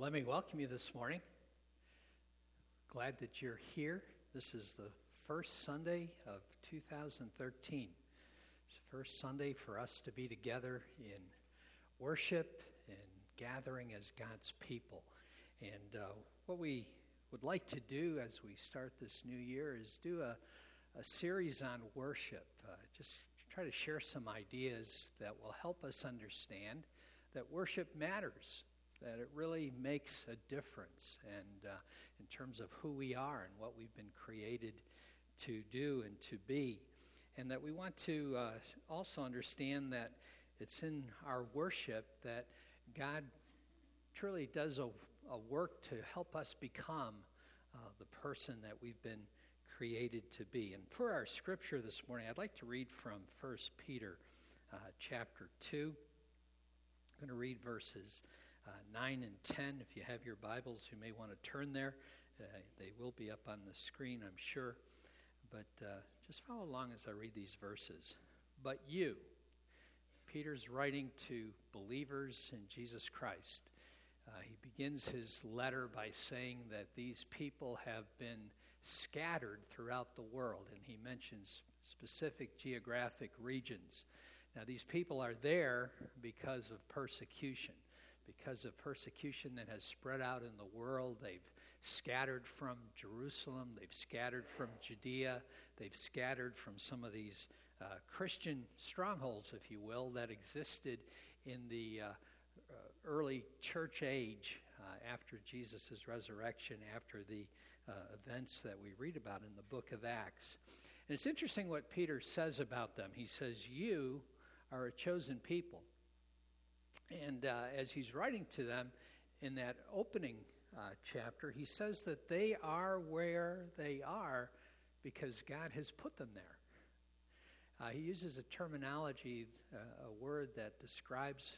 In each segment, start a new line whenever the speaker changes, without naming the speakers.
Let me welcome you this morning. Glad that you're here. This is the first Sunday of 2013. It's the first Sunday for us to be together in worship and gathering as God's people. And what we would like to do as we start this new year is do a series on worship. Just try to share some ideas that will help us understand that worship matters, that it really makes a difference, and in terms of who we are and what we've been created to do and to be, and that we want to also understand that it's in our worship that God truly does a work to help us become the person that we've been created to be. And for our scripture this morning, I'd like to read from 1 Peter chapter 2. I'm going to read verses 9 and 10. If you have your Bibles, you may want to turn there. They will be up on the screen, I'm sure. But just follow along as I read these verses. But you, Peter's writing to believers in Jesus Christ. He begins his letter by saying that these people have been scattered throughout the world, and he mentions specific geographic regions. Now, these people are there because of persecution. Because of persecution that has spread out in the world. They've scattered from Jerusalem. They've scattered from Judea. They've scattered from some of these Christian strongholds, if you will, that existed in the early church age after Jesus' resurrection, after the events that we read about in the book of Acts. And it's interesting what Peter says about them. He says, you are a chosen people. And as he's writing to them in that opening chapter, he says that they are where they are because God has put them there. He uses a terminology, a word that describes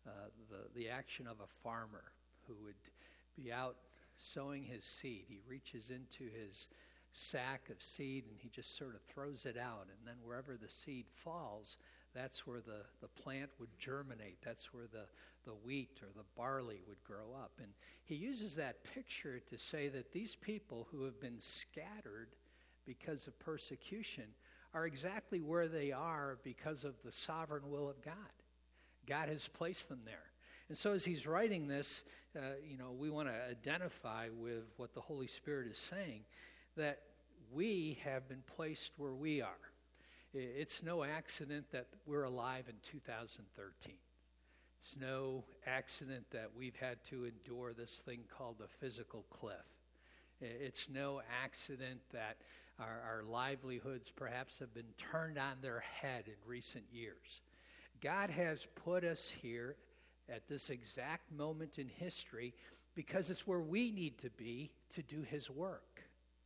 the action of a farmer who would be out sowing his seed. He reaches into his sack of seed and he just sort of throws it out. And then wherever the seed falls, that's where the plant would germinate. That's where the wheat or the barley would grow up. And he uses that picture to say that these people who have been scattered because of persecution are exactly where they are because of the sovereign will of God. God has placed them there. And so as he's writing this, we want to identify with what the Holy Spirit is saying, that we have been placed where we are. It's no accident that we're alive in 2013. It's no accident that we've had to endure this thing called the physical cliff. It's no accident that our livelihoods perhaps have been turned on their head in recent years. God has put us here at this exact moment in history because it's where we need to be to do his work.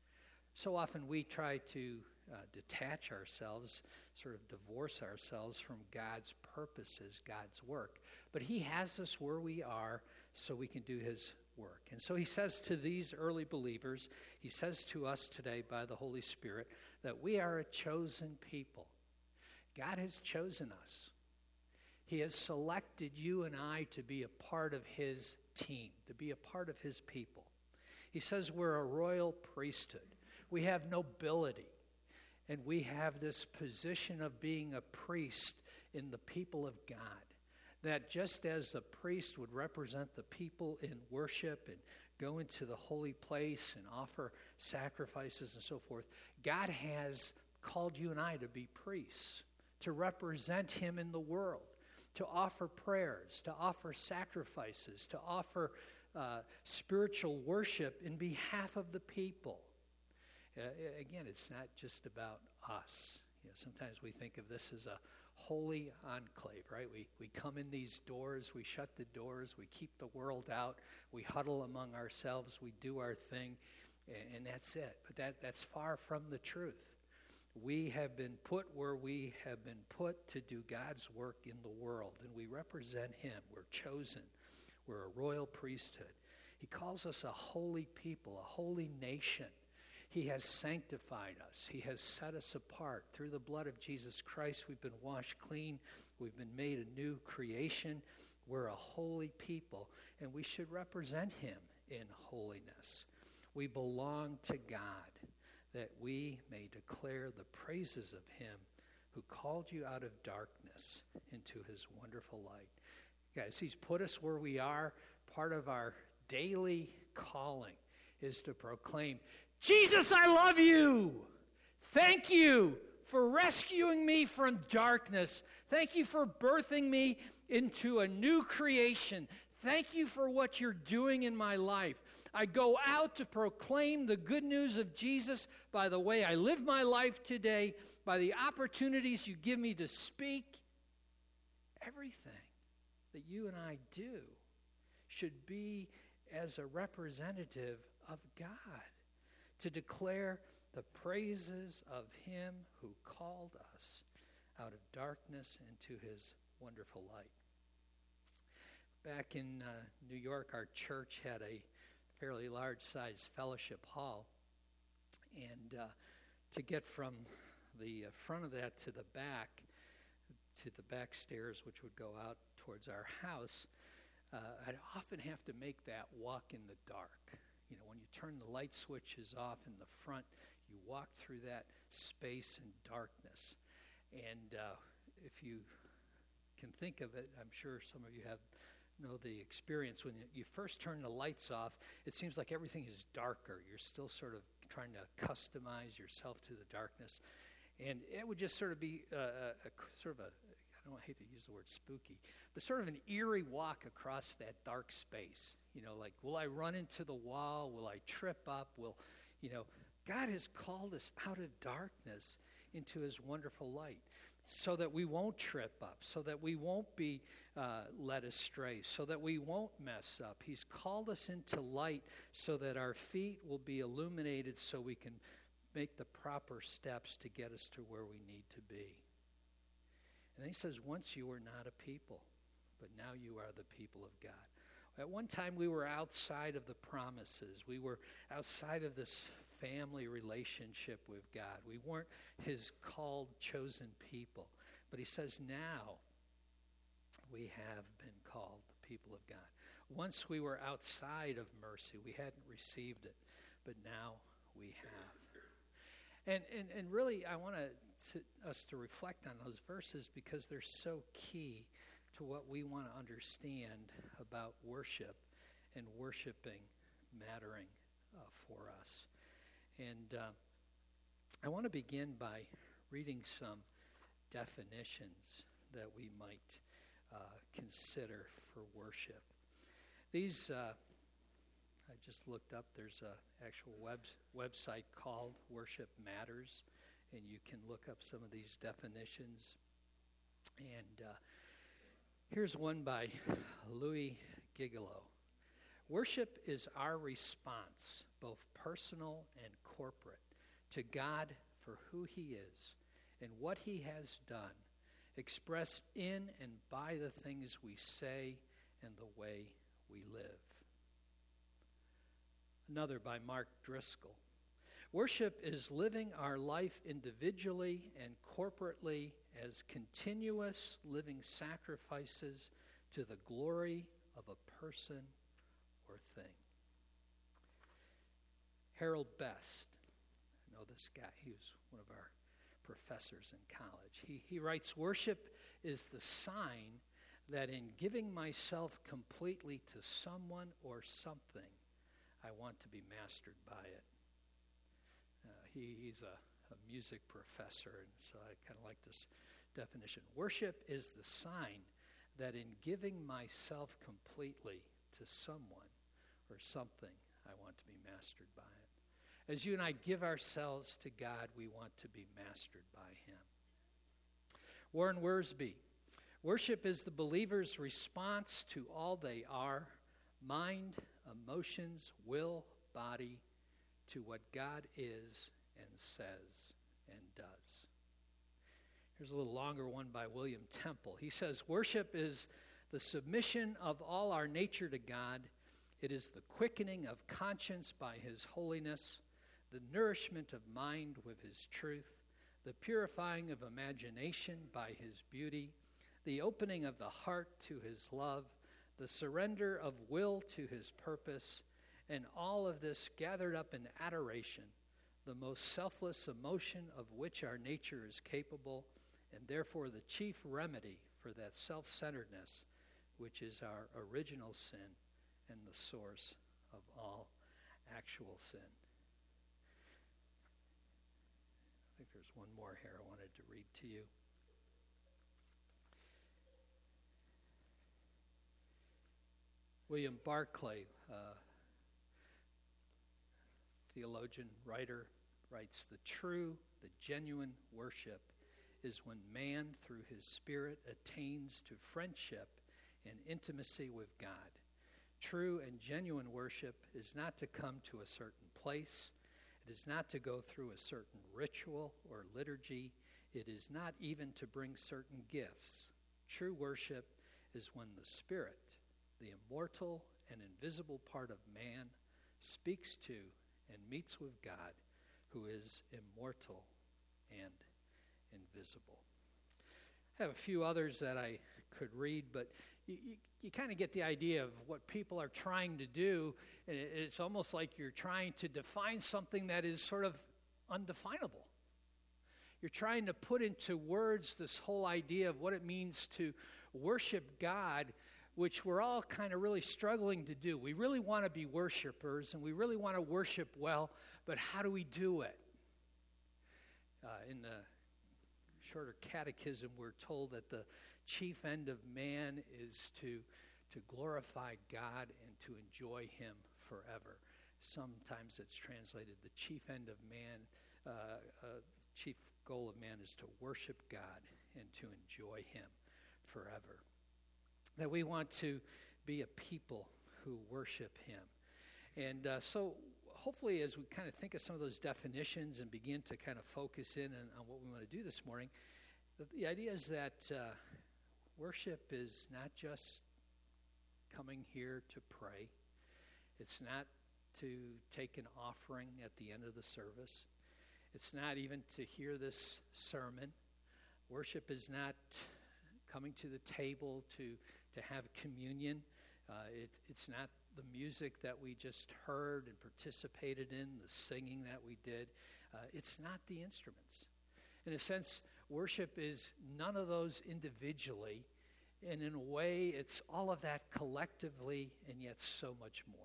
So often we try to detach ourselves, sort of divorce ourselves from God's purposes, God's work. But he has us where we are so we can do his work. And so he says to these early believers, he says to us today by the Holy Spirit, that we are a chosen people. God has chosen us. He has selected you and I to be a part of his team, to be a part of his people. He says we're a royal priesthood. We have nobility. And we have this position of being a priest in the people of God. That just as the priest would represent the people in worship and go into the holy place and offer sacrifices and so forth, God has called you and I to be priests, to represent him in the world, to offer prayers, to offer sacrifices, to offer spiritual worship in behalf of the people. Again, it's not just about us. Sometimes we think of this as a holy enclave, right? We come in these doors, we shut the doors, we keep the world out, we huddle among ourselves, we do our thing, and that's it. But that's far from the truth. We have been put where we have been put to do God's work in the world, and we represent him. We're chosen. We're a royal priesthood. He calls us a holy people, a holy nation. He has sanctified us. He has set us apart. Through the blood of Jesus Christ, we've been washed clean. We've been made a new creation. We're a holy people, and we should represent him in holiness. We belong to God, that we may declare the praises of him who called you out of darkness into his wonderful light. Guys, he's put us where we are. Part of our daily calling is to proclaim, Jesus, I love you. Thank you for rescuing me from darkness. Thank you for birthing me into a new creation. Thank you for what you're doing in my life. I go out to proclaim the good news of Jesus by the way I live my life today, by the opportunities you give me to speak. Everything that you and I do should be as a representative of God, to declare the praises of him who called us out of darkness into his wonderful light. Back in New York, our church had a fairly large-sized fellowship hall, and to get from the front of that to the back stairs, which would go out towards our house, I'd often have to make that walk in the dark. You know, when you turn the light switches off in the front, you walk through that space in darkness. And if you can think of it, I'm sure some of you know the experience. When you first turn the lights off, it seems like everything is darker. You're still sort of trying to customize yourself to the darkness. And it would just sort of be I hate to use the word spooky, but sort of an eerie walk across that dark space. You know, like, will I run into the wall? Will I trip up? God has called us out of darkness into his wonderful light so that we won't trip up, so that we won't be led astray, so that we won't mess up. He's called us into light so that our feet will be illuminated so we can make the proper steps to get us to where we need to be. And then he says, once you were not a people, but now you are the people of God. At one time we were outside of the promises. We were outside of this family relationship with God. We weren't his called, chosen people. But he says now we have been called the people of God. Once we were outside of mercy. We hadn't received it. But now we have. And really I want us to reflect on those verses because they're so key to what we want to understand about worship and worshiping mattering for us. And I want to begin by reading some definitions that we might consider for worship. These, I just looked up, there's an actual website called Worship Matters, and you can look up some of these definitions. And here's one by Louis Gigolo. Worship is our response, both personal and corporate, to God for who he is and what he has done, expressed in and by the things we say and the way we live. Another by Mark Driscoll. Worship is living our life individually and corporately as continuous living sacrifices to the glory of a person or thing. Harold Best, I know this guy, he was one of our professors in college. He writes, worship is the sign that in giving myself completely to someone or something, I want to be mastered by it. He's a music professor, and so I kind of like this definition. Worship is the sign that in giving myself completely to someone or something, I want to be mastered by it. As you and I give ourselves to God, we want to be mastered by him. Warren Wiersbe, worship is the believer's response to all they are, mind, emotions, will, body, to what God is and says and does. Here's a little longer one by William Temple. He says, worship is the submission of all our nature to God. It is the quickening of conscience by his holiness, the nourishment of mind with his truth, the purifying of imagination by his beauty, the opening of the heart to his love, the surrender of will to his purpose, and all of this gathered up in adoration, the most selfless emotion of which our nature is capable, and therefore the chief remedy for that self-centeredness, which is our original sin and the source of all actual sin. I think there's one more here I wanted to read to you. William Barclay, theologian, writer, writes, the genuine worship is when man, through his Spirit, attains to friendship and intimacy with God. True and genuine worship is not to come to a certain place. It is not to go through a certain ritual or liturgy. It is not even to bring certain gifts. True worship is when the Spirit, the immortal and invisible part of man, speaks to and meets with God, who is immortal and invisible. I have a few others that I could read, but you kind of get the idea of what people are trying to do. And it's almost like you're trying to define something that is sort of undefinable. You're trying to put into words this whole idea of what it means to worship God, which we're all kind of really struggling to do. We really want to be worshipers, and we really want to worship well, but how do we do it? In the shorter catechism, we're told that the chief end of man is to glorify God and to enjoy him forever. Sometimes it's translated, the chief end of man, chief goal of man is to worship God and to enjoy him forever. That we want to be a people who worship him. And so hopefully as we kind of think of some of those definitions and begin to kind of focus in on what we want to do this morning, the idea is that worship is not just coming here to pray. It's not to take an offering at the end of the service. It's not even to hear this sermon. Worship is not coming to the table to have communion. It's not the music that we just heard and participated in, the singing that we did. It's not the instruments. In a sense, worship is none of those individually, and in a way, it's all of that collectively, and yet so much more.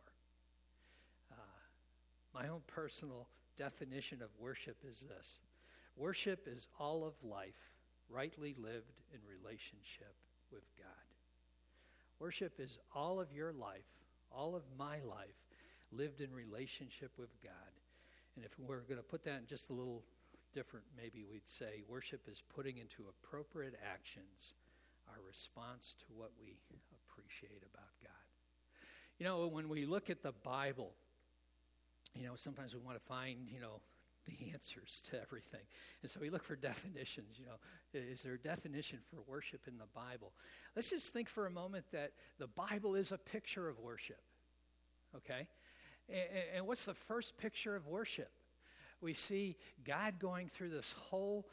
My own personal definition of worship is this. Worship is all of life rightly lived in relationship with God. Worship is all of your life, all of my life, lived in relationship with God. And if we're going to put that in just a little different, maybe we'd say worship is putting into appropriate actions our response to what we appreciate about God. You know, when we look at the Bible, sometimes we want to find, the answers to everything. And so we look for definitions, is there a definition for worship in the Bible? Let's just think for a moment that the Bible is a picture of worship, okay? And what's the first picture of worship? We see God going through this whole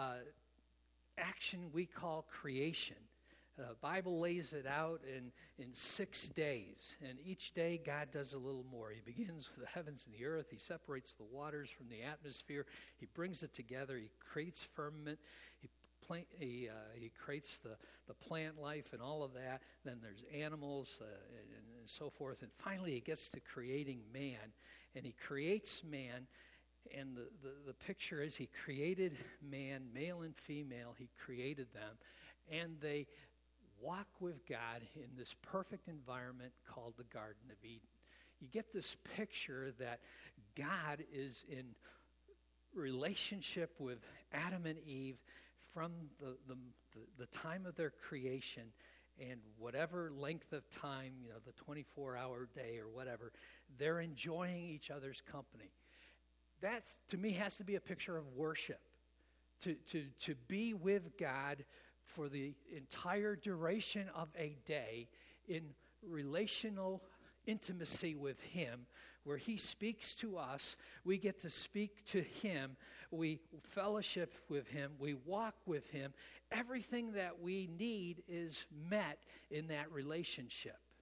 action we call creation. The Bible lays it out in 6 days, and each day God does a little more. He begins with the heavens and the earth. He separates the waters from the atmosphere. He brings it together. He creates firmament. He creates the plant life and all of that. Then there's animals and so forth. And finally he gets to creating man, and he creates man. And the picture is he created man, male and female. He created them, and they walk with God in this perfect environment called the Garden of Eden. You get this picture that God is in relationship with Adam and Eve from the time of their creation, and whatever length of time, the 24-hour day or whatever, they're enjoying each other's company. That, to me, has to be a picture of worship. To be with God for the entire duration of a day in relational intimacy with him, where he speaks to us, we get to speak to him, we fellowship with him, we walk with him. Everything that we need is met in that relationship.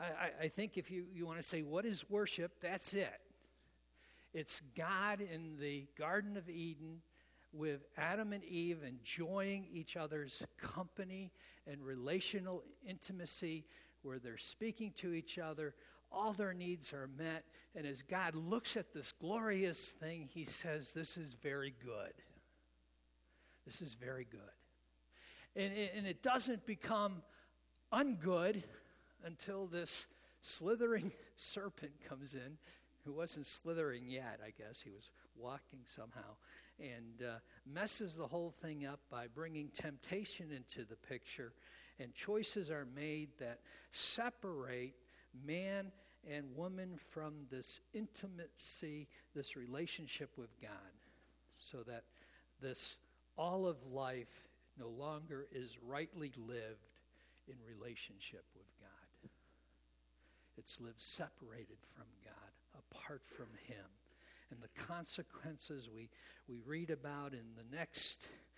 I think if you want to say, what is worship, that's it. It's God in the Garden of Eden with Adam and Eve enjoying each other's company and relational intimacy where they're speaking to each other. All their needs are met. And as God looks at this glorious thing, he says, this is very good. This is very good. And it doesn't become ungood until this slithering serpent comes in, who wasn't slithering yet, I guess. He was walking somehow, and messes the whole thing up by bringing temptation into the picture, and choices are made that separate man and woman from this intimacy, this relationship with God, so that this all of life no longer is rightly lived in relationship with God. It's lived separated from God, apart from him. And the consequences we read about in the next,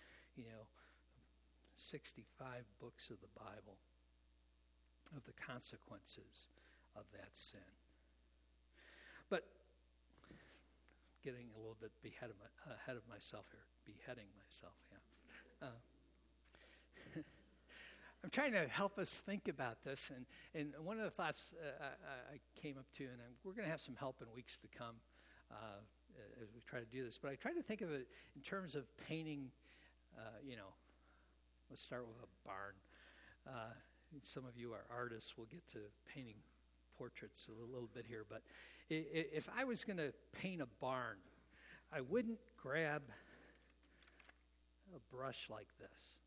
65 books of the Bible, of the consequences of that sin. But getting a little bit ahead of myself here, beheading myself, yeah. I'm trying to help us think about this, and one of the thoughts I came up to, and we're going to have some help in weeks to come as we try to do this, but I try to think of it in terms of painting, let's start with a barn. Some of you are artists. We'll get to painting portraits a little bit here, but if I was going to paint a barn, I wouldn't grab a brush like this.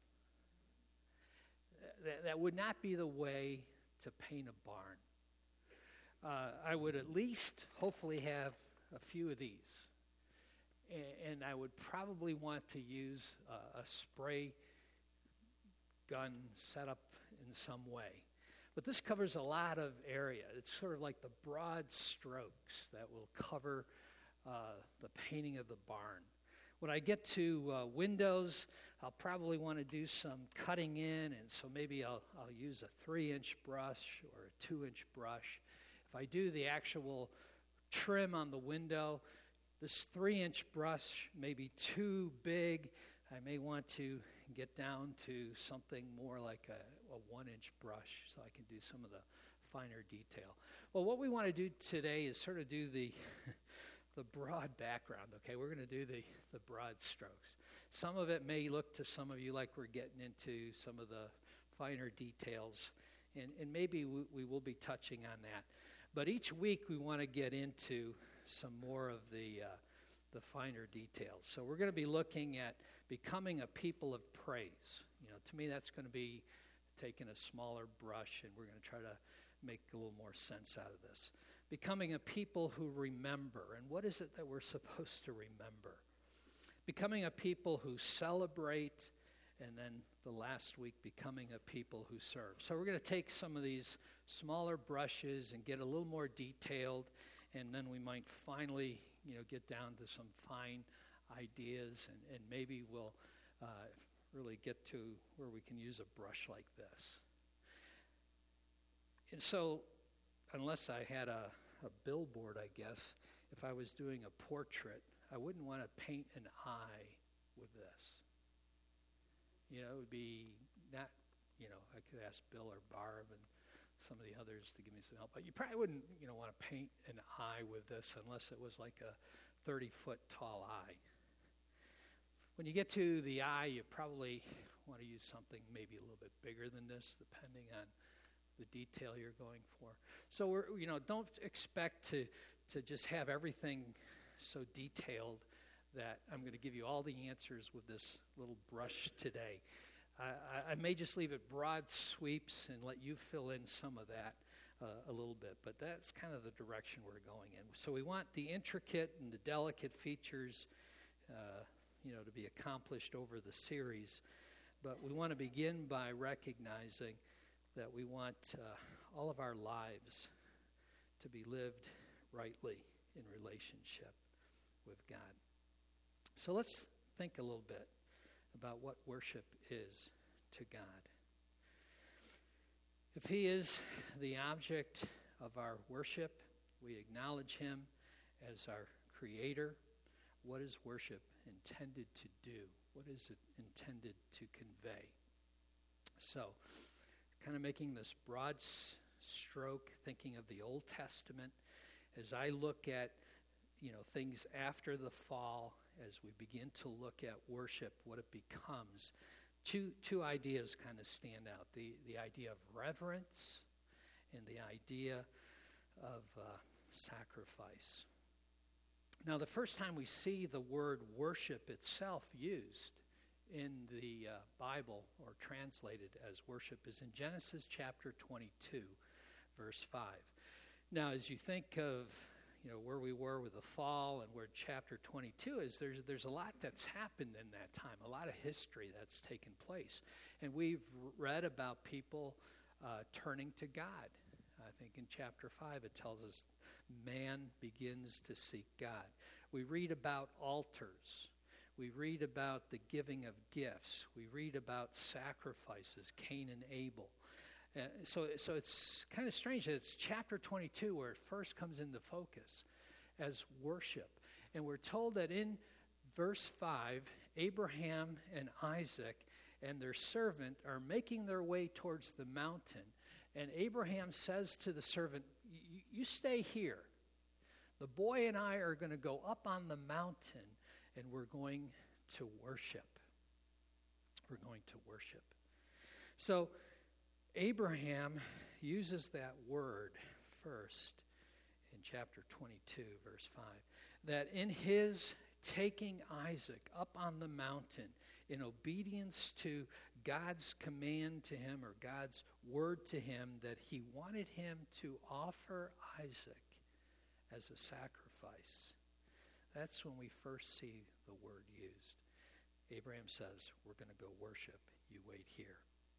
That would not be the way to paint a barn. I would at least hopefully have a few of these. And I would probably want to use a spray gun set up in some way. But this covers a lot of area. It's sort of like the broad strokes that will cover the painting of the barn. When I get to windows, I'll probably want to do some cutting in, and so maybe I'll use a 3-inch brush or a 2-inch brush. If I do the actual trim on the window, this 3-inch brush may be too big. I may want to get down to something more like a 1-inch brush so I can do some of the finer detail. Well, what we want to do today is sort of do the broad background, okay? We're going to do the broad strokes. Some of it may look to some of you like we're getting into some of the finer details, and maybe we will be touching on that. But each week we want to get into some more of the finer details. So we're going to be looking at becoming a people of praise. To me that's going to be taking a smaller brush, and we're going to try to make a little more sense out of this. Becoming a people who remember. And what is it that we're supposed to remember? Becoming a people who celebrate, and then the last week, becoming a people who serve. So we're going to take some of these smaller brushes and get a little more detailed, and then we might finally, get down to some fine ideas, and maybe we'll really get to where we can use a brush like this. And so, unless I had a billboard, I guess, if I was doing a portrait, I wouldn't want to paint an eye with this. It would be not, I could ask Bill or Barb and some of the others to give me some help, but you probably wouldn't, want to paint an eye with this unless it was like a 30-foot tall eye. When you get to the eye, you probably want to use something maybe a little bit bigger than this, depending on the detail you're going for. So don't expect to just have everything so detailed that I'm going to give you all the answers with this little brush today. I may just leave it broad sweeps and let you fill in some of that a little bit, but that's kind of the direction we're going in. So we want the intricate and the delicate features, to be accomplished over the series, but we want to begin by recognizing that we want all of our lives to be lived rightly in relationship with God. So let's think a little bit about what worship is to God. If he is the object of our worship, we acknowledge him as our creator. What is worship intended to do? What is it intended to convey? So, kind of making this broad stroke, thinking of the Old Testament, as I look at, things after the fall, as we begin to look at worship, what it becomes, two ideas kind of stand out. The idea of reverence and the idea of sacrifice. Now, the first time we see the word worship itself used in the Bible or translated as worship is in Genesis chapter 22, verse 5. Now, as you think of where we were with the fall and where chapter 22 is, there's a lot that's happened in that time, a lot of history that's taken place. And we've read about people turning to God. I think in chapter 5 it tells us man begins to seek God. We read about altars. We read about the giving of gifts. We read about sacrifices, Cain and Abel. So it's kind of strange that it's chapter 22 where it first comes into focus as worship. And we're told that in verse 5, Abraham and Isaac and their servant are making their way towards the mountain. And Abraham says to the servant, you stay here. The boy and I are going to go up on the mountain and we're going to worship. We're going to worship. So Abraham uses that word first in chapter 22, verse 5, that in his taking Isaac up on the mountain in obedience to God's command to him or God's word to him, that he wanted him to offer Isaac as a sacrifice. That's when we first see the word used. Abraham says, we're going to go worship. You wait here.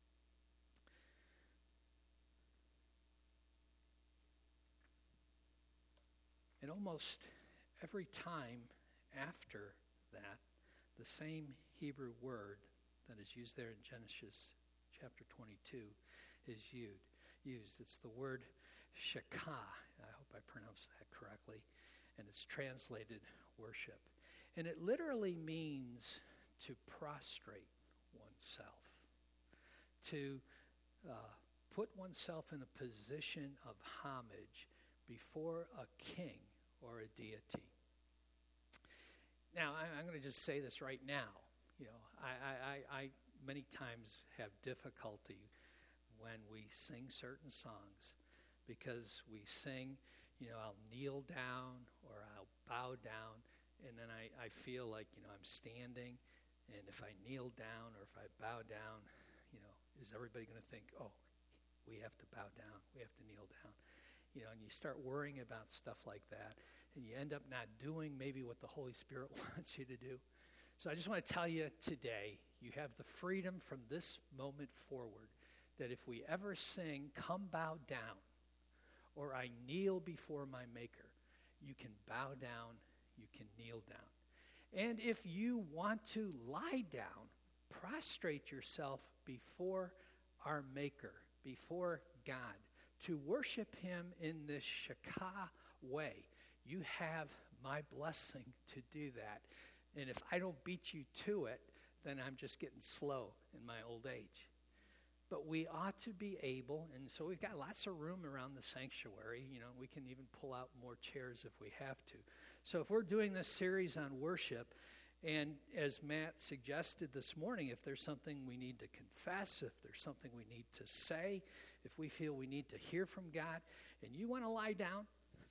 And almost every time after that, the same Hebrew word that is used there in Genesis chapter 22 is used. It's the word shakah. I hope I pronounced that correctly. And it's translated worship. And it literally means to prostrate oneself, to put oneself in a position of homage before a king or a deity. Now, I'm going to just say this right now. I many times have difficulty when we sing certain songs because we sing, I'll kneel down or I'll bow down, and then I feel like, I'm standing, and if I kneel down or if I bow down, is everybody going to think, oh, we have to bow down, we have to kneel down? And you start worrying about stuff like that, and you end up not doing maybe what the Holy Spirit wants you to do. So I just want to tell you today, you have the freedom from this moment forward that if we ever sing, come bow down, or I kneel before my Maker, you can bow down, you can kneel down. And if you want to lie down, prostrate yourself before our Maker, before God, to worship him in this shakah way. You have my blessing to do that. And if I don't beat you to it, then I'm just getting slow in my old age. But we ought to be able, and so we've got lots of room around the sanctuary. We can even pull out more chairs if we have to. So if we're doing this series on worship, and as Matt suggested this morning, if there's something we need to confess, if there's something we need to say, if we feel we need to hear from God, and you want to lie down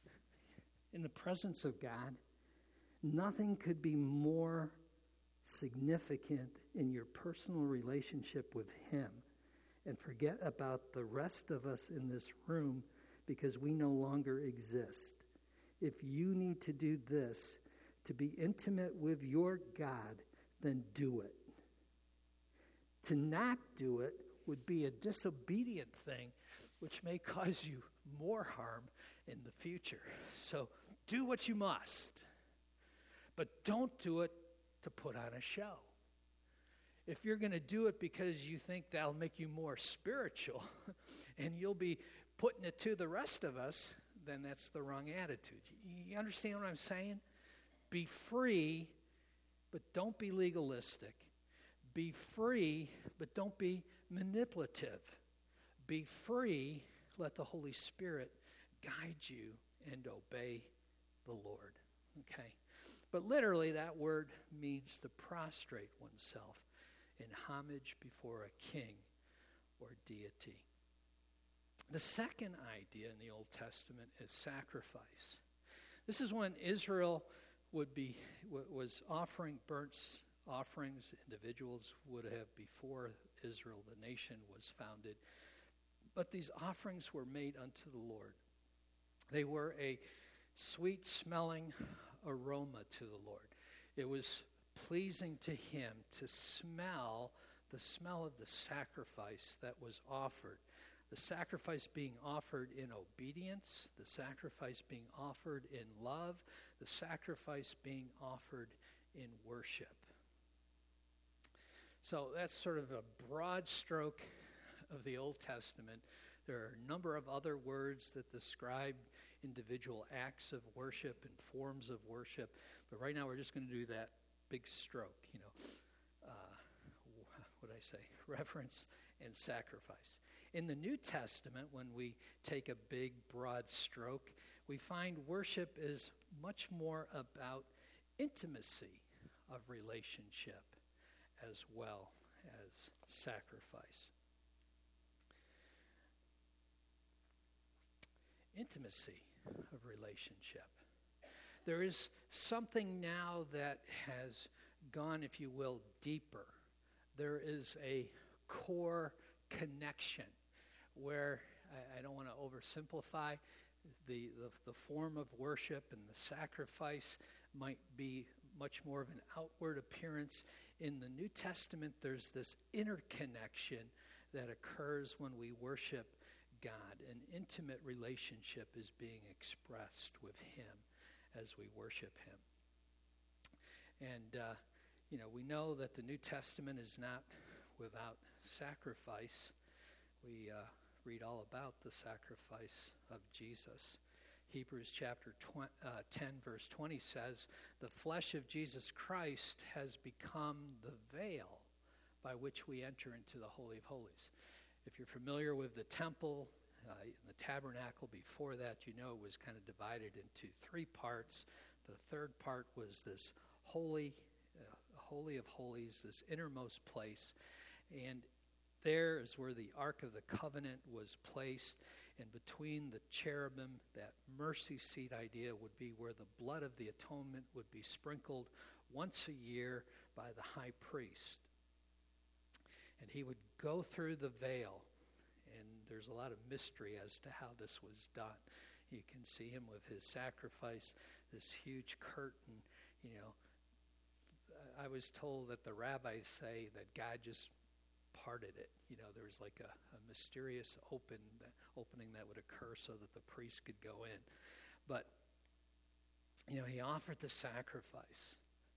in the presence of God, nothing could be more significant in your personal relationship with him. And forget about the rest of us in this room because we no longer exist. If you need to do this to be intimate with your God, then do it. To not do it would be a disobedient thing, which may cause you more harm in the future. So do what you must, but don't do it to put on a show. If you're going to do it because you think that'll make you more spiritual and you'll be putting it to the rest of us, then that's the wrong attitude. You understand what I'm saying? Be free, but don't be legalistic. Be free, but don't be manipulative. Be free, let the Holy Spirit guide you and obey the Lord. Okay? But literally that word means to prostrate oneself in homage before a king or deity. The second idea in the Old Testament is sacrifice. This is when Israel was offering burnt offerings. Individuals would have before Israel, the nation, was founded. But these offerings were made unto the Lord. They were a sweet-smelling aroma to the Lord. It was pleasing to him to smell the smell of the sacrifice that was offered. The sacrifice being offered in obedience, the sacrifice being offered in love, the sacrifice being offered in worship. So that's sort of a broad stroke of the Old Testament. There are a number of other words that describe individual acts of worship and forms of worship, but right now we're just going to do that big stroke, what I say, reverence and sacrifice. In the New Testament, when we take a big, broad stroke, we find worship is much more about intimacy of relationship as well as sacrifice. Intimacy of relationship. There is something now that has gone, if you will, deeper. There is a core connection where, I don't want to oversimplify, the form of worship and the sacrifice might be much more of an outward appearance. In the New Testament, there's this interconnection that occurs when we worship God. An intimate relationship is being expressed with him as we worship him. And, we know that the New Testament is not without sacrifice. We read all about the sacrifice of Jesus. Hebrews chapter 10, verse 20 says, the flesh of Jesus Christ has become the veil by which we enter into the Holy of Holies. If you're familiar with the temple, the tabernacle before that, you know it was kind of divided into three parts. The third part was this Holy of Holies, this innermost place. And there is where the Ark of the Covenant was placed. And between the cherubim, that mercy seat idea would be where the blood of the atonement would be sprinkled once a year by the high priest. And he would go through the veil. And there's a lot of mystery as to how this was done. You can see him with his sacrifice, this huge curtain. I was told that the rabbis say that God just parted it. There was like a mysterious opening that would occur so that the priest could go in. But, he offered the sacrifice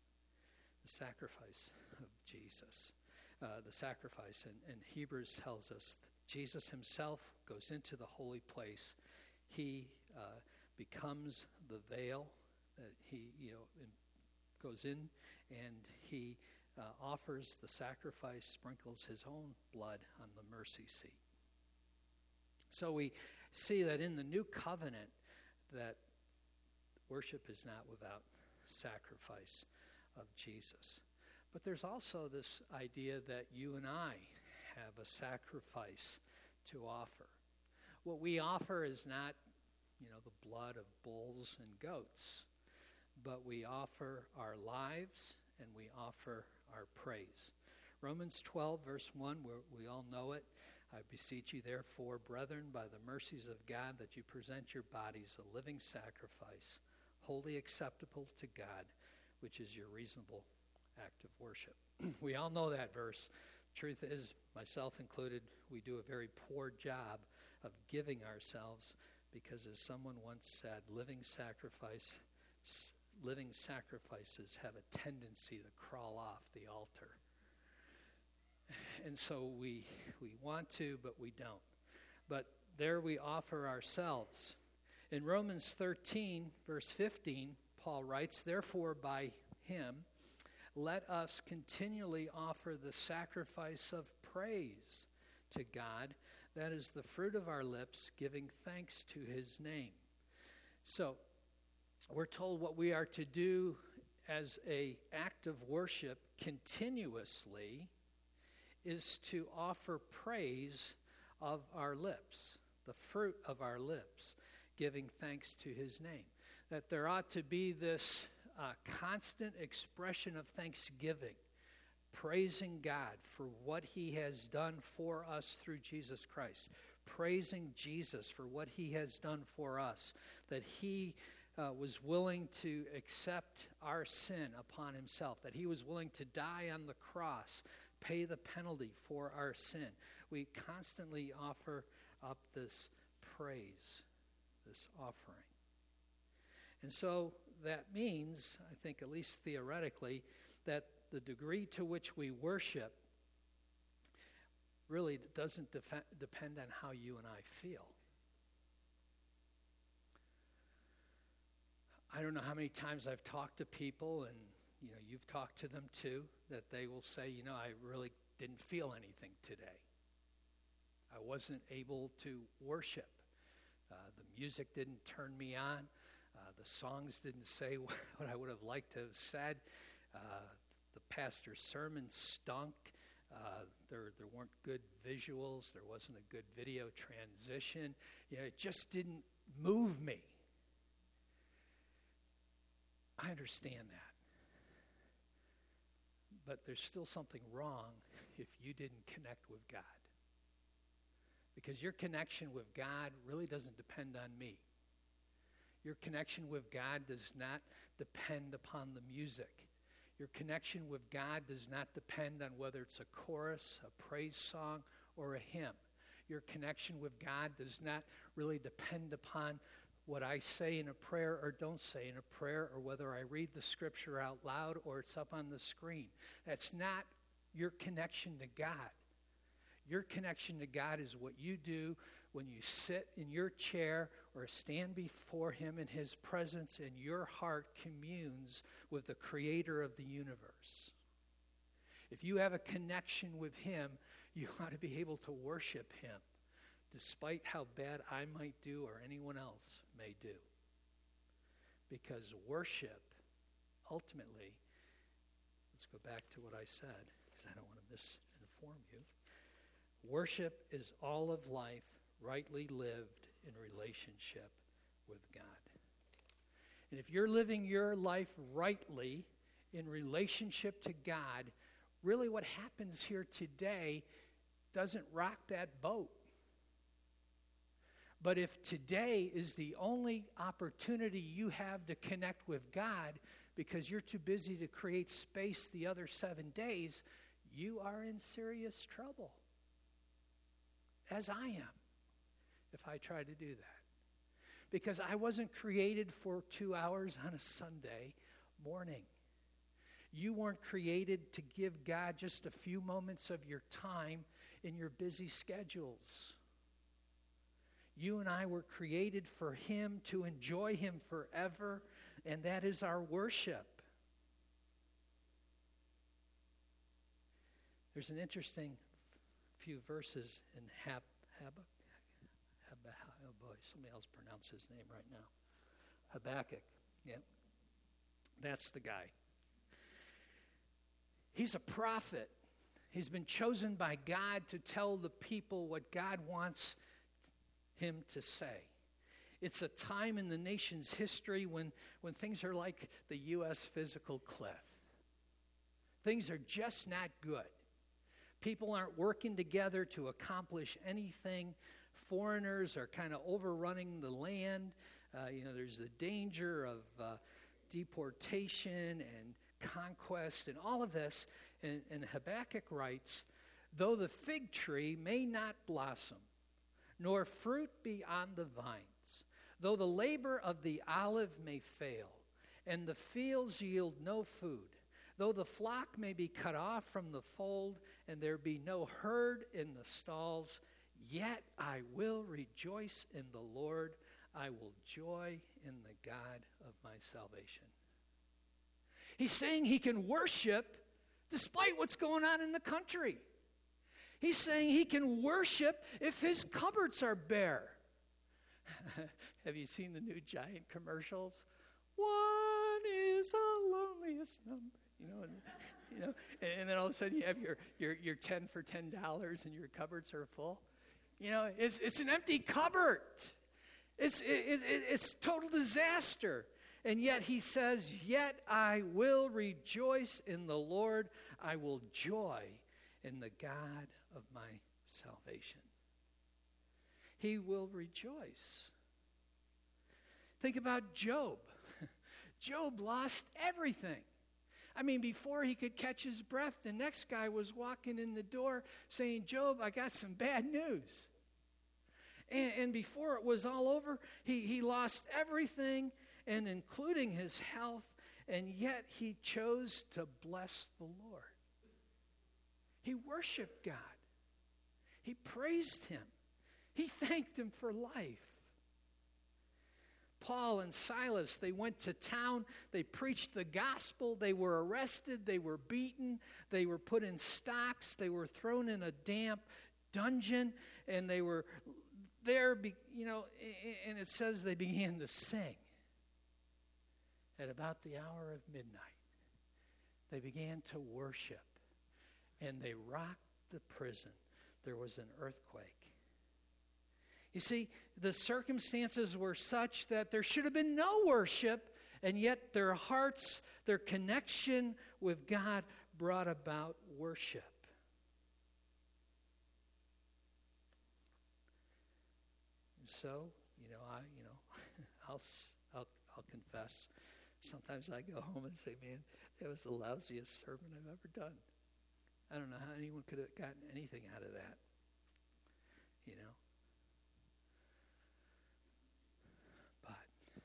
of Jesus, the sacrifice. And Hebrews tells us Jesus himself goes into the holy place. He becomes the veil that he, goes in, and he offers the sacrifice, sprinkles his own blood on the mercy seat. So we see that in the new covenant that worship is not without sacrifice of Jesus. But there's also this idea that you and I have a sacrifice to offer. What we offer is not, the blood of bulls and goats, but we offer our lives and we offer our praise. Romans 12, verse 1, we all know it. I beseech you, therefore, brethren, by the mercies of God, that you present your bodies a living sacrifice, wholly acceptable to God, which is your reasonable act of worship. We all know that verse. Truth is, myself included, we do a very poor job of giving ourselves because, as someone once said, living sacrifices have a tendency to crawl off the altar. And so we want to, but we don't. But there we offer ourselves. In Romans 13, verse 15, Paul writes, "Therefore by him, let us continually offer the sacrifice of praise to God, that is the fruit of our lips, giving thanks to his name." So, we're told what we are to do as an act of worship continuously is to offer praise of our lips, the fruit of our lips, giving thanks to his name. That there ought to be this constant expression of thanksgiving, praising God for what he has done for us through Jesus Christ, praising Jesus for what he has done for us, that he was willing to accept our sin upon himself, that he was willing to die on the cross, pay the penalty for our sin. We constantly offer up this praise, this offering. And so that means, I think at least theoretically, that the degree to which we worship really doesn't depend on how you and I feel. I don't know how many times I've talked to people, and you've talked to them too, that they will say, I really didn't feel anything today. I wasn't able to worship. The music didn't turn me on. The songs didn't say what I would have liked to have said. The pastor's sermon stunk. There weren't good visuals. There wasn't a good video transition. It just didn't move me. I understand that. But there's still something wrong if you didn't connect with God. Because your connection with God really doesn't depend on me. Your connection with God does not depend upon the music. Your connection with God does not depend on whether it's a chorus, a praise song, or a hymn. Your connection with God does not really depend upon what I say in a prayer or don't say in a prayer, or whether I read the scripture out loud or it's up on the screen. That's not your connection to God. Your connection to God is what you do when you sit in your chair or stand before him in his presence, and your heart communes with the creator of the universe. If you have a connection with him, you ought to be able to worship him, despite how bad I might do or anyone else may do. Because worship, ultimately, let's go back to what I said, because I don't want to misinform you. Worship is all of life rightly lived in relationship with God. And if you're living your life rightly in relationship to God, really what happens here today doesn't rock that boat. But if today is the only opportunity you have to connect with God because you're too busy to create space the other 7 days, you are in serious trouble. As I am, if I try to do that. Because I wasn't created for 2 hours on a Sunday morning. You weren't created to give God just a few moments of your time in your busy schedules. You and I were created for him, to enjoy him forever, and that is our worship. There's an interesting few verses in Habakkuk. Oh boy, somebody else pronounce his name right now. Habakkuk. Yep. That's the guy. He's a prophet. He's been chosen by God to tell the people what God wants him to say. It's a time in the nation's history when things are like the U.S. physical cliff. Things are just not good. People aren't working together to accomplish anything. Foreigners are kind of overrunning the land. There's the danger of deportation and conquest and all of this. And Habakkuk writes, though the fig tree may not blossom, nor fruit be on the vines, though the labor of the olive may fail, and the fields yield no food, though the flock may be cut off from the fold, and there be no herd in the stalls, yet I will rejoice in the Lord. I will joy in the God of my salvation. He's saying he can worship despite what's going on in the country. He's saying he can worship if his cupboards are bare. Have you seen the new Giant commercials? One is a loneliest number, and then all of a sudden you have your 10 for $10 and your cupboards are full. It's an empty cupboard. It's total disaster. And yet he says, yet I will rejoice in the Lord. I will joy in the God of my salvation. He will rejoice. Think about Job. Job lost everything. I mean, before he could catch his breath, the next guy was walking in the door saying, Job, I got some bad news. And before it was all over, he lost everything, and including his health, and yet he chose to bless the Lord. He worshiped God. He praised him. He thanked him for life. Paul and Silas, they went to town, they preached the gospel, they were arrested, they were beaten, they were put in stocks, they were thrown in a damp dungeon, and they were there, and it says they began to sing. At about the hour of midnight, they began to worship, and they rocked the prison. There was an earthquake. You see, the circumstances were such that there should have been no worship, and yet their hearts, their connection with God brought about worship. And so, I'll confess. Sometimes I go home and say, man, that was the lousiest sermon I've ever done. I don't know how anyone could have gotten anything out of that. But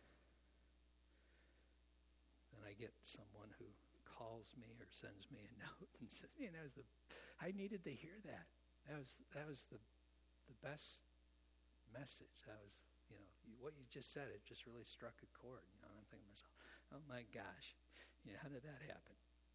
then I get someone who calls me or sends me a note and says, man, I needed to hear that. That was the best message. That was, what you just said, it just really struck a chord. I'm thinking to myself, oh my gosh, how did that happen?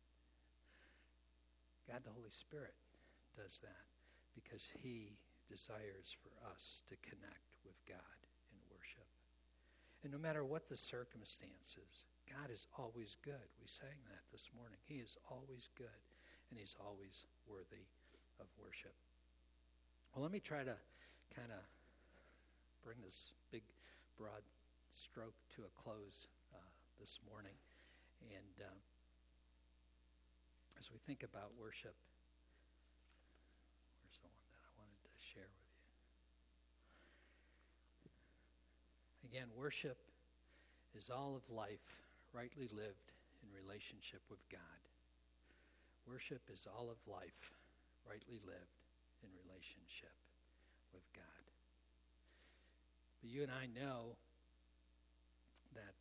God, the Holy Spirit, does that because he desires for us to connect with God in worship. And no matter what the circumstances, God is always good. We sang that this morning. He is always good, and he's always worthy of worship. Well, let me try to kind of bring this big, broad stroke to a close this morning. And as we think about worship, where's the one that I wanted to share with you? Again, worship is all of life rightly lived in relationship with God. Worship is all of life rightly lived in relationship with God. But you and I know that,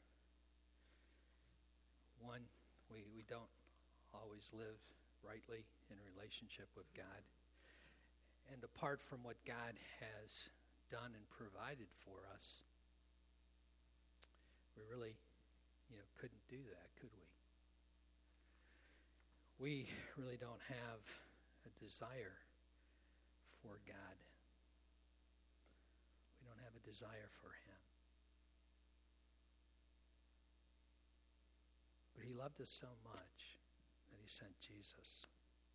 one, we don't always live rightly in relationship with God. And apart from what God has done and provided for us, we really, couldn't do that, could we? We really don't have a desire for God. We don't have a desire for him. But he loved us so much that he sent Jesus.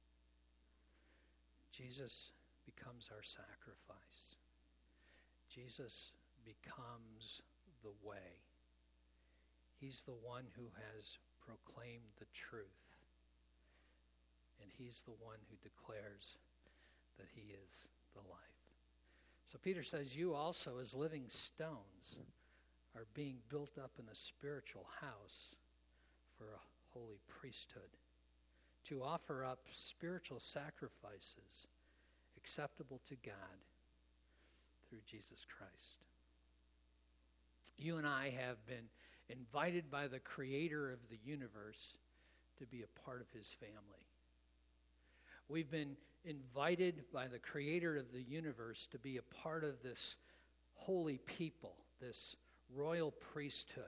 Jesus becomes our sacrifice. Jesus becomes the way. He's the one who has proclaimed the truth. And he's the one who declares that he is the life. So Peter says, you also as living stones are being built up in a spiritual house for a holy priesthood, to offer up spiritual sacrifices acceptable to God through Jesus Christ. You and I have been invited by the Creator of the universe to be a part of his family. We've been invited by the Creator of the universe to be a part of this holy people, this royal priesthood,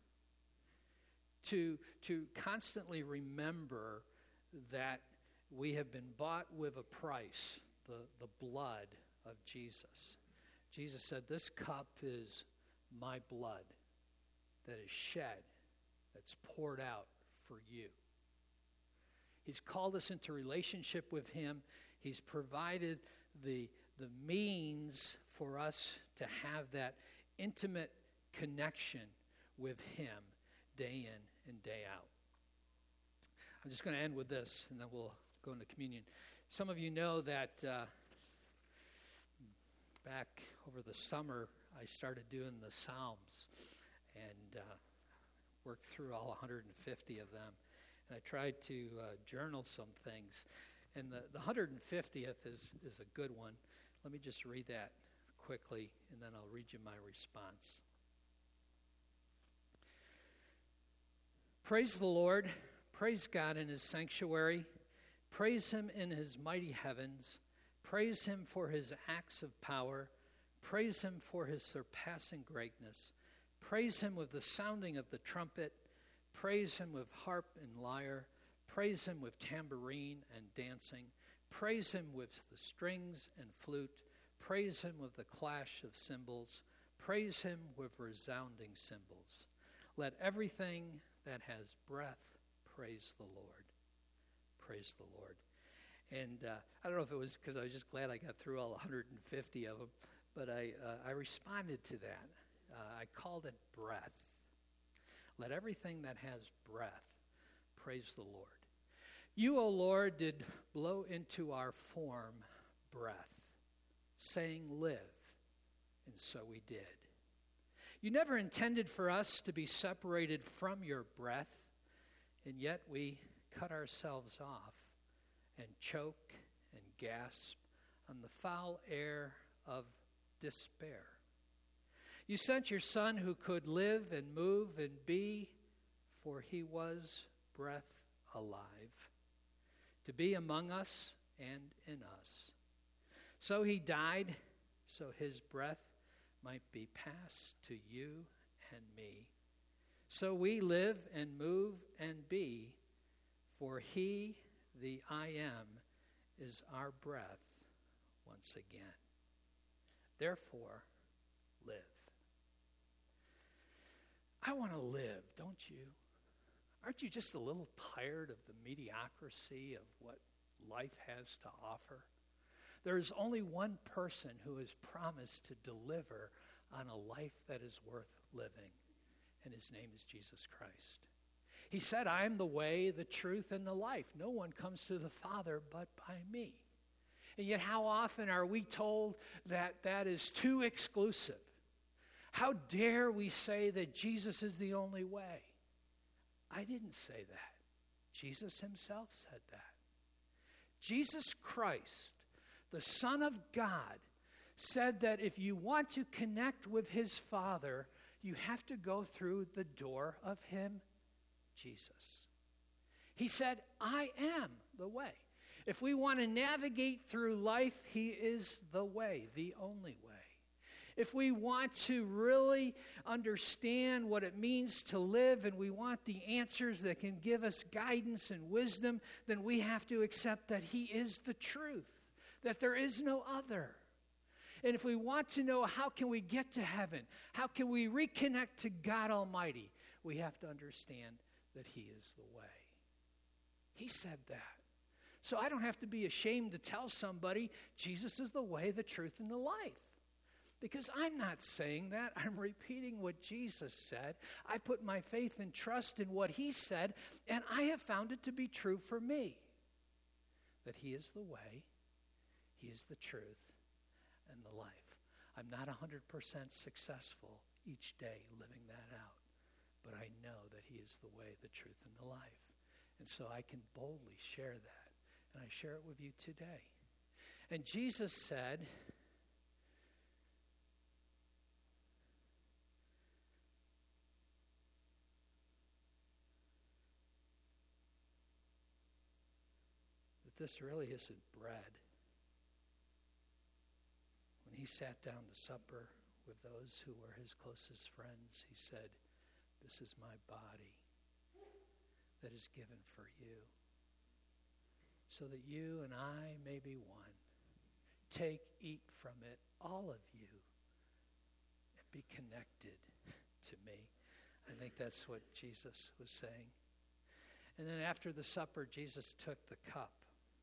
to constantly remember that we have been bought with a price, the blood of Jesus. Jesus said, "This cup is my blood that is shed, that's poured out for you." He's called us into relationship with him. He's provided the means for us to have that intimate connection with him day in and day out. I'm just going to end with this, and then we'll go into communion. Some of you know that back over the summer, I started doing the Psalms and worked through all 150 of them. And I tried to journal some things. And the 150th is a good one. Let me just read that quickly, and then I'll read you my response. Praise the Lord. Praise God in his sanctuary. Praise him in his mighty heavens. Praise him for his acts of power. Praise him for his surpassing greatness. Praise him with the sounding of the trumpet. Praise him with harp and lyre. Praise him with tambourine and dancing. Praise him with the strings and flute. Praise him with the clash of cymbals. Praise him with resounding cymbals. Let everything that has breath praise the Lord. Praise the Lord. And I don't know if it was because I was just glad I got through all 150 of them, but I responded to that. I called it breath. Let everything that has breath praise the Lord. You, O Lord, did blow into our form breath, saying, live, and so we did. You never intended for us to be separated from your breath, and yet we cut ourselves off and choke and gasp on the foul air of despair. You sent your Son who could live and move and be, for he was breath alive, to be among us and in us. So he died, so his breath might be passed to you and me. So we live and move and be, for he, the I am, is our breath once again. Therefore, live. I want to live, don't you? Aren't you just a little tired of the mediocrity of what life has to offer? There is only one person who has promised to deliver on a life that is worth living, and his name is Jesus Christ. He said, I am the way, the truth, and the life. No one comes to the Father but by me. And yet how often are we told that that is too exclusive? How dare we say that Jesus is the only way? I didn't say that. Jesus himself said that. Jesus Christ, the Son of God, said that if you want to connect with his Father, you have to go through the door of him, Jesus. He said, I am the way. If we want to navigate through life, he is the way, the only way. If we want to really understand what it means to live and we want the answers that can give us guidance and wisdom, then we have to accept that he is the truth, that there is no other. And if we want to know how can we get to heaven, how can we reconnect to God Almighty, we have to understand that he is the way. He said that. So I don't have to be ashamed to tell somebody Jesus is the way, the truth, and the life. Because I'm not saying that. I'm repeating what Jesus said. I put my faith and trust in what he said, and I have found it to be true for me. That he is the way, he is the truth, and the life. I'm not 100% successful each day living that out, but I know that he is the way, the truth, and the life. And so I can boldly share that, and I share it with you today. And Jesus said, this really isn't bread. When he sat down to supper with those who were his closest friends, he said, "This is my body that is given for you, so that you and I may be one. Take, eat from it, all of you, and be connected to me." I think that's what Jesus was saying. And then after the supper, Jesus took the cup.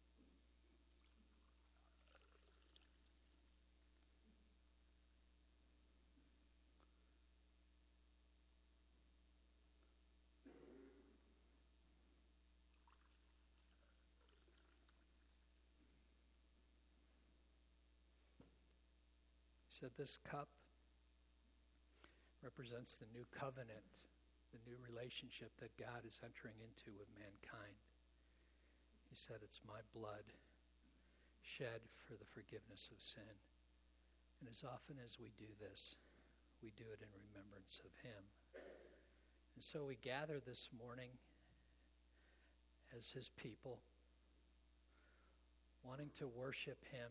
He said, "This cup represents the new covenant, the new relationship that God is entering into with mankind." He said, "It's my blood shed for the forgiveness of sin." And as often as we do this, we do it in remembrance of him. And so we gather this morning as his people, wanting to worship him,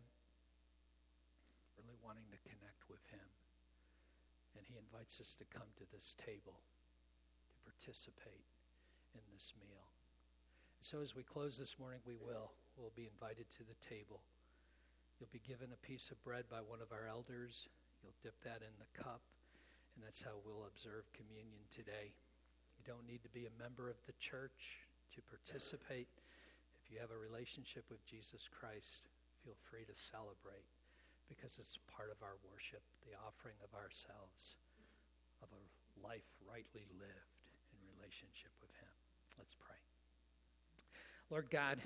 really wanting to connect with him. And he invites us to come to this table to participate in this meal. And so as we close this morning, we'll be invited to the table. You'll be given a piece of bread by one of our elders. You'll dip that in the cup, and that's how we'll observe communion today. You don't need to be a member of the church to participate. If you have a relationship with Jesus Christ, feel free to celebrate, because it's part of our worship, the offering of ourselves, of a life rightly lived in relationship with him. Let's pray. Lord God,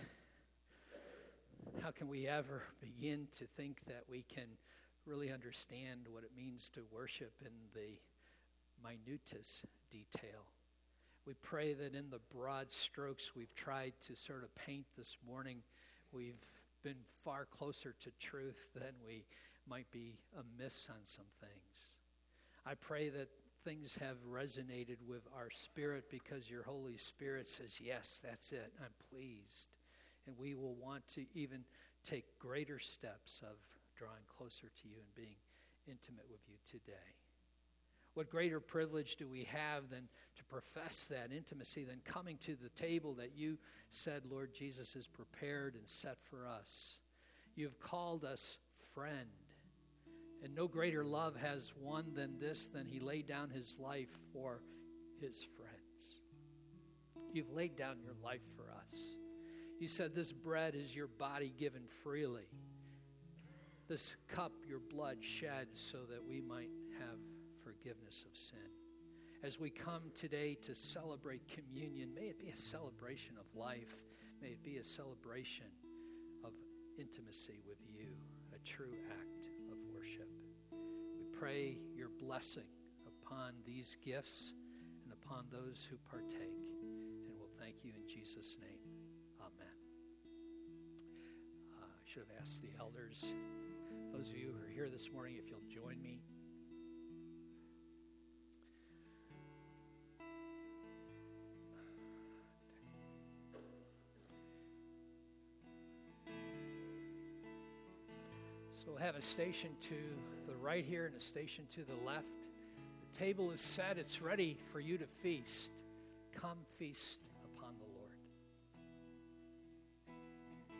how can we ever begin to think that we can really understand what it means to worship in the minutest detail? We pray that in the broad strokes we've tried to sort of paint this morning, we've been far closer to truth than we might be amiss on some things. I pray that things have resonated with our spirit, because your Holy Spirit says, "Yes, that's it. I'm pleased." And we will want to even take greater steps of drawing closer to you and being intimate with you today. What greater privilege do we have than to profess that intimacy, than coming to the table that you said, Lord Jesus, is prepared and set for us. You've called us friend. And no greater love has one than this, than he laid down his life for his friends. You've laid down your life for us. You said this bread is your body given freely. This cup, your blood shed so that we might have forgiveness of sin. As we come today to celebrate communion, may it be a celebration of life. May it be a celebration of intimacy with you, a true act of worship. We pray your blessing upon these gifts and upon those who partake. And we'll thank you in Jesus' name. Amen. I should have asked the elders, those of you who are here this morning, if you'll join me. So we'll have a station to the right here and a station to the left. The table is set. It's ready for you to feast. Come feast